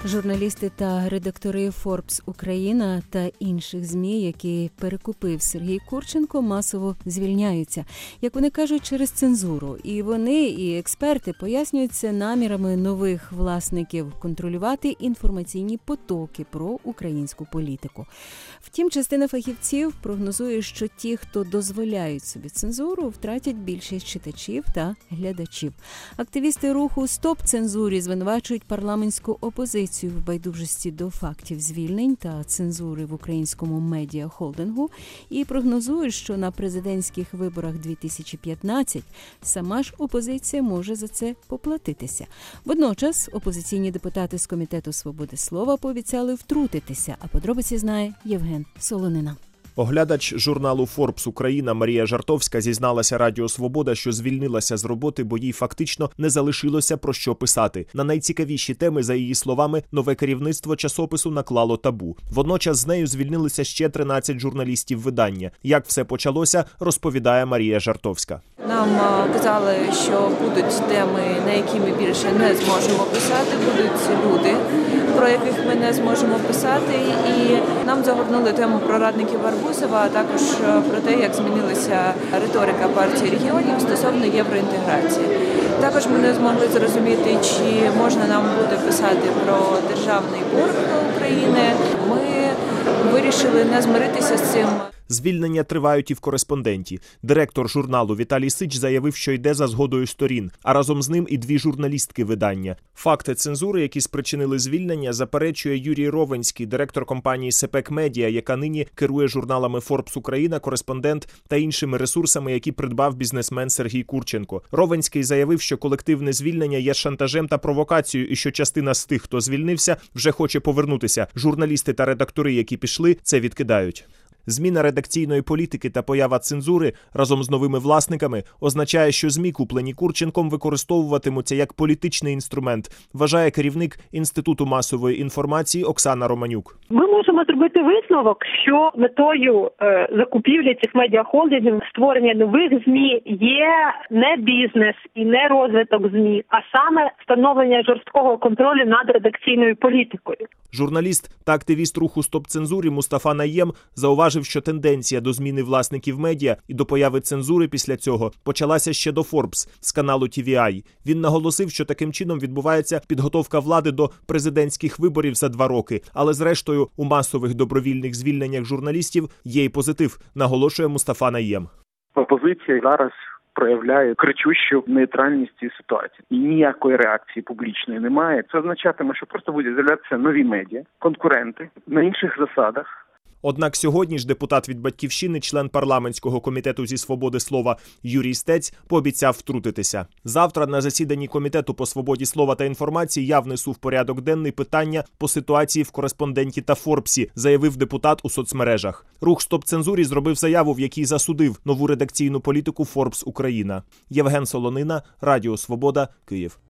Журналісти та редактори Forbes Україна та інших ЗМІ, які перекупив Сергій Курченко, масово звільняються. Як вони кажуть, через цензуру. І вони, і експерти пояснюють це намірами нових власників контролювати інформаційні потоки про українську політику. Втім, частина фахівців прогнозує, що ті, хто дозволяють собі цензуру, втратять більшість читачів та глядачів. Активісти руху «Стоп цензурі» звинувачують парламентську опозицію в байдужості до фактів звільнень та цензури в українському медіахолдингу і прогнозують, що на президентських виборах 2015 сама ж опозиція може за це поплатитися. Водночас опозиційні депутати з Комітету свободи слова пообіцяли втрутитися, а подробиці знає Євген Солонина. Оглядач журналу Forbes Україна Марія Жартовська зізналася Радіо Свобода, що звільнилася з роботи, бо їй фактично не залишилося про що писати. На найцікавіші теми, за її словами, нове керівництво часопису наклало табу. Водночас з нею звільнилися ще 13 журналістів видання. Як все почалося, розповідає Марія Жартовська. Нам казали, що будуть теми, на які ми більше не зможемо писати, будуть люди, про яких ми не зможемо писати. І нам загорнули тему про радників Арбузова, а також про те, як змінилася риторика партії регіонів стосовно євроінтеграції. Також ми не змогли зрозуміти, чи можна нам буде писати про державний борг України. Ми вирішили не змиритися з цим. Звільнення тривають і в «Кореспонденті». Директор журналу Віталій Сич заявив, що йде за згодою сторін, а разом з ним і 2 журналістки видання. Факти цензури, які спричинили звільнення, заперечує Юрій Ровенський, директор компанії «Сепек Медіа», яка нині керує журналами Forbes Україна, «Кореспондент» та іншими ресурсами, які придбав бізнесмен Сергій Курченко. Ровенський заявив, що колективне звільнення є шантажем та провокацією і що частина з тих, хто звільнився, вже хоче повернутися. Журналісти та редактори, які пішли, це відкидають. Зміна редакційної політики та поява цензури разом з новими власниками означає, що ЗМІ, куплені Курченком, використовуватимуться як політичний інструмент, вважає керівник Інституту масової інформації Оксана Романюк. Ми можемо зробити висновок, що метою закупівлі цих медіахолдингів, створення нових ЗМІ є не бізнес і не розвиток ЗМІ, а саме встановлення жорсткого контролю над редакційною політикою. Журналіст та активіст руху «Стоп цензурі» Мустафа Найєм зауважив, що тенденція до зміни власників медіа і до появи цензури після цього почалася ще до Forbes з каналу TVI. Він наголосив, що таким чином відбувається підготовка влади до президентських виборів за 2 роки. Але зрештою у масових добровільних звільненнях журналістів є й позитив, наголошує Мустафа Найєм. Опозиція зараз проявляє кричущу нейтральність цієї ситуації. І ніякої реакції публічної немає. Це означатиме, що просто будуть з'являтися нові медіа, конкуренти на інших засадах. Однак сьогодні ж депутат від «Батьківщини», член парламентського комітету зі свободи слова Юрій Стець пообіцяв втрутитися. Завтра на засіданні Комітету по свободі слова та інформації я внесу в порядок денний питання по ситуації в «Кореспонденті» та «Форбсі», заявив депутат у соцмережах. Рух «Стоп цензурі» зробив заяву, в якій засудив нову редакційну політику Forbes Україна. Євген Солонина, Радіо Свобода, Київ.